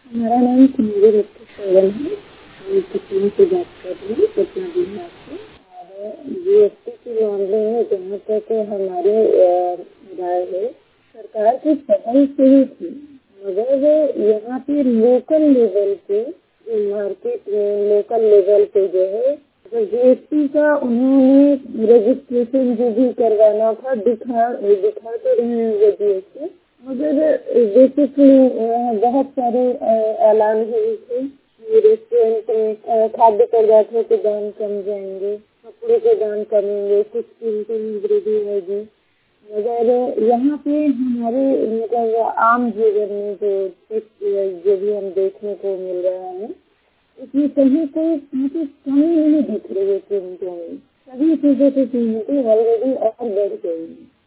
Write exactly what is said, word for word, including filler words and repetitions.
हमारा नाम कुमारी रत्न सेवन है। हम पटना से बात कर रहे हैं, पटना बिहार से। और जीएसटी के मामले में जहाँ तक हमारी अ, राय है, सरकार की पहल सही थी, मगर यहाँ पे लोकल लेवल पे, मार्केट में लोकल लेवल पे जो है जीएसटी का उन्होंने रजिस्ट्रेशन जो भी करवाना था दिखा दिखा तो रहे हैं जीएसटी, मगर बेसिकली बहुत सारे ऐलान हुए थे कि रेस्टोरेंट में खाद्य पदार्थों के दाम कम जाएंगे, कपड़े के दाम कमेंगे, कुछ कीमतों में वृद्धि होगी, मगर यहाँ पे हमारे मतलब आम जीवन में जो जो भी हम देखने को मिल रहा है, इसमें कहीं कोई काफी कमी नहीं दिख रही है कीमतों में। सभी चीजों की कीमतें ऑलरेडी और बढ़ गई हैं।